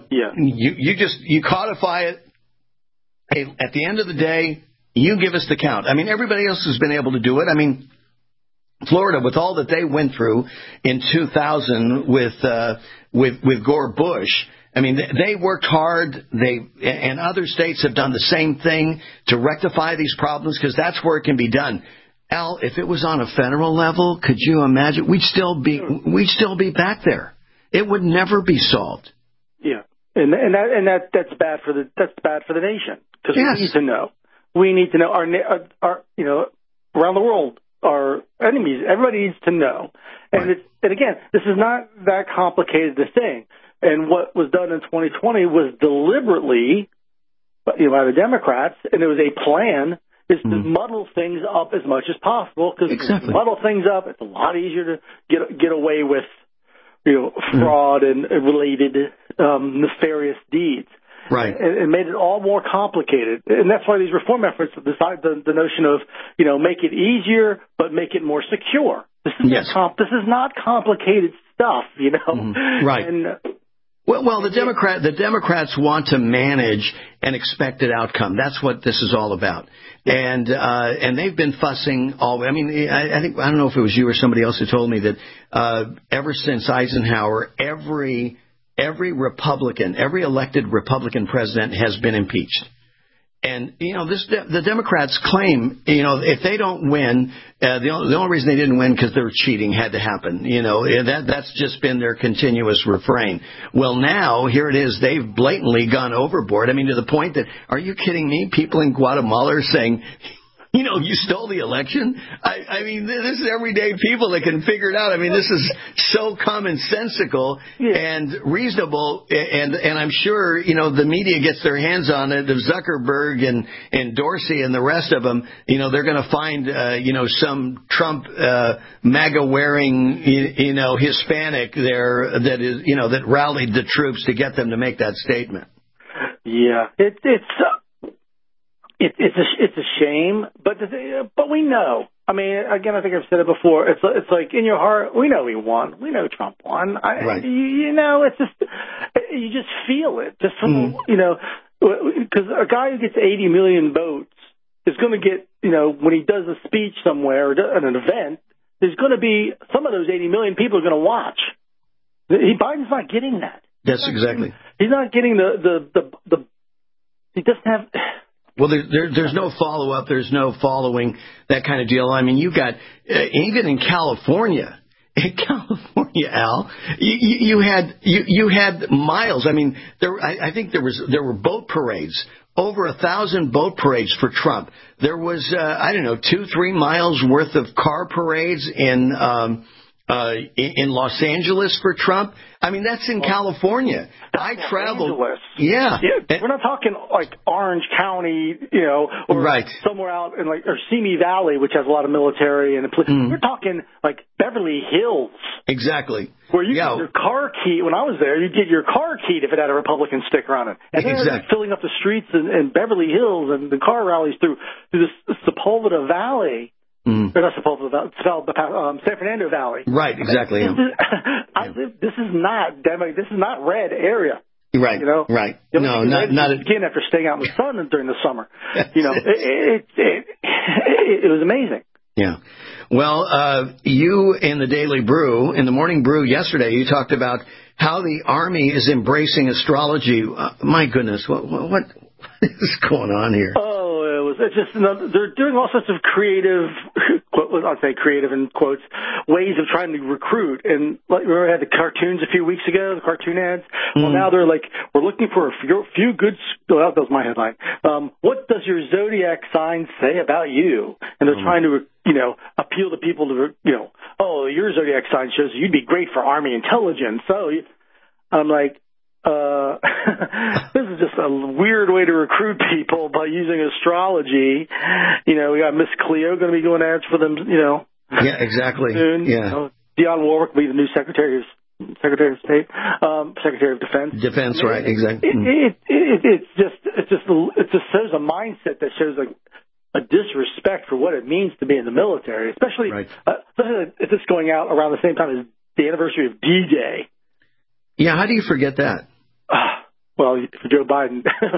S16: codify it. Hey, at the end of the day, you give us the count. I mean, everybody else has been able to do it. I mean, Florida, with all that they went through in 2000 with Gore Bush, I mean, they worked hard. And other states have done the same thing to rectify these problems because that's where it can be done. Al, if it was on a federal level, could you imagine? We'd still be back there. It would never be solved.
S23: Yeah, that's bad for the nation because we need to know. We need to know our around the world. Our enemies, everybody needs to know. And again, this is not that complicated a thing. And what was done in 2020 was deliberately, by the Democrats, and it was a plan, is to muddle things up as much as possible. Because if you muddle things up, it's a lot easier to get away with, fraud and related nefarious deeds. Right. It made it all more complicated. And that's why these reform efforts decide the notion of, make it easier, but make it more secure. This is not complicated stuff,
S16: Right.
S23: And,
S16: well, the Democrats want to manage an expected outcome. That's what this is all about. And they've been fussing all. I mean, I don't know if it was you or somebody else who told me that ever since Eisenhower, every Republican, every elected Republican president has been impeached. And, the Democrats claim, if they don't win, the only reason they didn't win because they were cheating had to happen. That's just been their continuous refrain. Well, now, here it is. They've blatantly gone overboard. I mean, to the point that, are you kidding me? People in Guatemala are saying, you stole the election. I mean, this is everyday people that can figure it out. I mean, this is so commonsensical and reasonable. And I'm sure, the media gets their hands on it. Of Zuckerberg and Dorsey and the rest of them, they're going to find, some Trump, MAGA wearing, Hispanic there that is, that rallied the troops to get them to make that statement.
S23: Yeah, It's a shame, but we know. I mean, again, I think I've said it before. It's like in your heart, we know he won. We know Trump won. It's just you just feel it. Just from because a guy who gets 80 million votes is going to get when he does a speech somewhere or at an event, there's going to be some of those 80 million people are going to watch. Biden's not getting that.
S16: Yes, exactly.
S23: He's not getting the. He doesn't have.
S16: Well, there's no follow-up. There's no following, that kind of deal. I mean, you got, even in California, Al, you had miles. I mean, I think there were boat parades over 1,000 boat parades for Trump. There was, 2-3 miles worth of car parades in Los Angeles for Trump. I mean, that's in California. I traveled. Yeah.
S23: We're not talking like Orange County, or somewhere out in or Simi Valley, which has a lot of military and We're talking like Beverly Hills.
S16: Exactly.
S23: Where you get your car key. When I was there, you'd get your car keyed if it had a Republican sticker on it. And they're filling up the streets in Beverly Hills and the car rallies through the Sepulveda Valley. Or not Sepulveda Valley, San Fernando Valley.
S16: Right, exactly.
S23: This is not red area.
S16: Right, right. No, not
S23: again after staying out in the sun during the summer. It was amazing.
S16: Yeah. Well, you in the Daily Brew, in the Morning Brew yesterday, you talked about how the Army is embracing astrology. My goodness, what is going on here?
S23: It's just they're doing all sorts of creative, I'll say creative in quotes, ways of trying to recruit. And remember, I had the cartoons a few weeks ago, the cartoon ads. Well, now they're like, we're looking for a few good. Well, that was my headline. What does your zodiac sign say about you? And they're trying to, appeal to people to, your zodiac sign shows you'd be great for Army intelligence. So I'm like. This is just a weird way to recruit people by using astrology. We got Miss Cleo going to be doing ads for them,
S16: Yeah, exactly.
S23: Soon.
S16: Yeah.
S23: Dionne Warwick will be the new Secretary of State, Secretary of Defense.
S16: Defense, right? Exactly.
S23: It just shows a mindset that shows a disrespect for what it means to be in the military, especially if it's going out around the same time as the anniversary of D-Day.
S16: Yeah, how do you forget that?
S23: Well, for Joe Biden,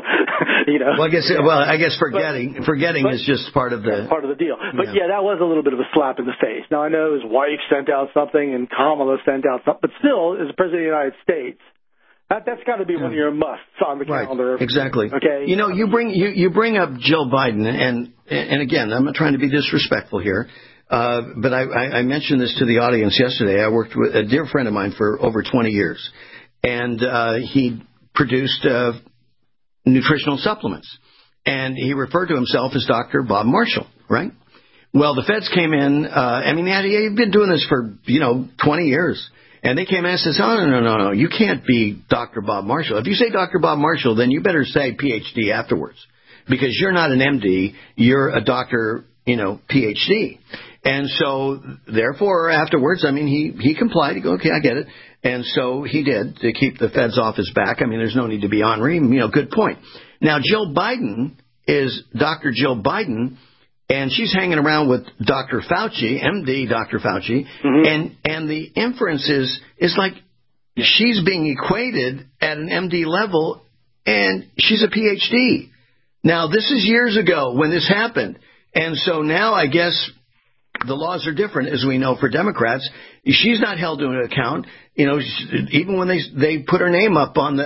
S16: Well, I guess forgetting is just part of the
S23: deal. But that was a little bit of a slap in the face. Now I know his wife sent out something and Kamala sent out something, but still, as the president of the United States, that's got to be one of your musts on the calendar.
S16: Exactly.
S23: Okay.
S16: You bring up Joe Biden, and again, I'm not trying to be disrespectful here. But I mentioned this to the audience yesterday. I worked with a dear friend of mine for over 20 years, and he produced nutritional supplements. And he referred to himself as Dr. Bob Marshall, right? Well, the feds came in. He'd been doing this for, 20 years. And they came in and said, no, you can't be Dr. Bob Marshall. If you say Dr. Bob Marshall, then you better say PhD afterwards, because you're not an MD, you're a doctor, PhD. And so, therefore, afterwards, he complied. He go, okay, I get it. And so he did, to keep the feds off his back. There's no need to be ornery. Good point. Now, Joe Biden is Dr. Joe Biden, and she's hanging around with Dr. Fauci, MD Dr. Fauci, and the inference is like she's being equated at an MD level, and she's a PhD. Now, this is years ago when this happened. And so now I guess the laws are different, as we know, for Democrats. She's not held to an account. Even when they put her name up on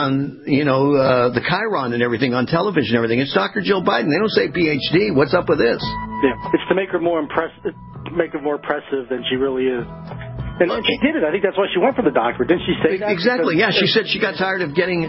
S16: the Chiron and everything on television and everything, it's Dr. Jill Biden. They don't say PhD. What's up with this?
S23: Yeah, it's to make her more impressive than she really is. And she did it. I think that's why she went for the doctor. Didn't she say that?
S16: Exactly. Yeah, she said she got tired of getting,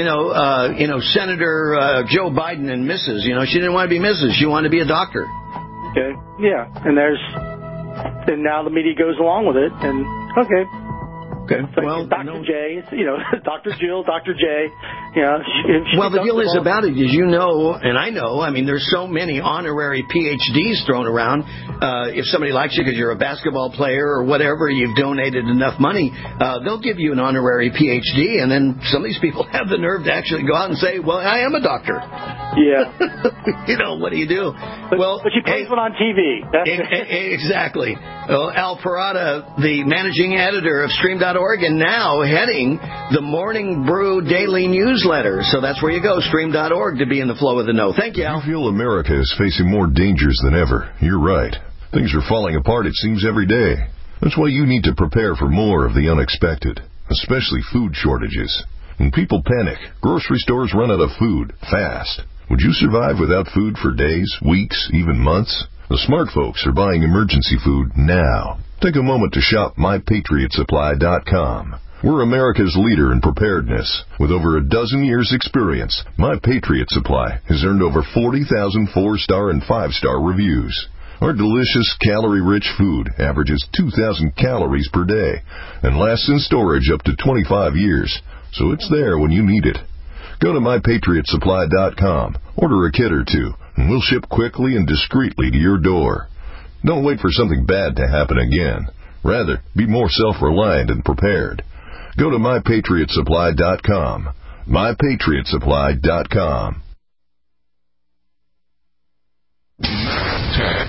S16: Senator Joe Biden and Mrs. She didn't want to be Mrs. She wanted to be a doctor.
S23: Okay. Yeah. And now the media goes along with it. And okay. So well, Dr. J, Dr. Jill, Dr. J.
S16: The deal is about it, as you know, and I know, there's so many honorary PhDs thrown around. If somebody likes you because you're a basketball player or whatever, you've donated enough money, they'll give you an honorary PhD, and then some of these people have the nerve to actually go out and say, well, I am a doctor.
S23: Yeah.
S16: What do you do?
S23: But she plays one on TV.
S16: Exactly. Well, Al Parada, the managing editor of Stream.org, and now heading the Morning Brew Daily Newsletter. So that's where you go, Stream.org, to be in the flow of the know. Thank you, Al.
S2: You feel America is facing more dangers than ever. You're right. Things are falling apart, it seems, every day. That's why you need to prepare for more of the unexpected, especially food shortages. When people panic, grocery stores run out of food fast. Would you survive without food for days, weeks, even months? The smart folks are buying emergency food now. Take a moment to shop MyPatriotSupply.com. We're America's leader in preparedness. With over a dozen years' experience, My Patriot Supply has earned over 40,000 4-star and 5-star reviews. Our delicious, calorie-rich food averages 2,000 calories per day and lasts in storage up to 25 years, so it's there when you need it. Go to MyPatriotSupply.com, order a kit or two, and we'll ship quickly and discreetly to your door. Don't wait for something bad to happen again. Rather, be more self-reliant and prepared. Go to MyPatriotSupply.com. MyPatriotSupply.com.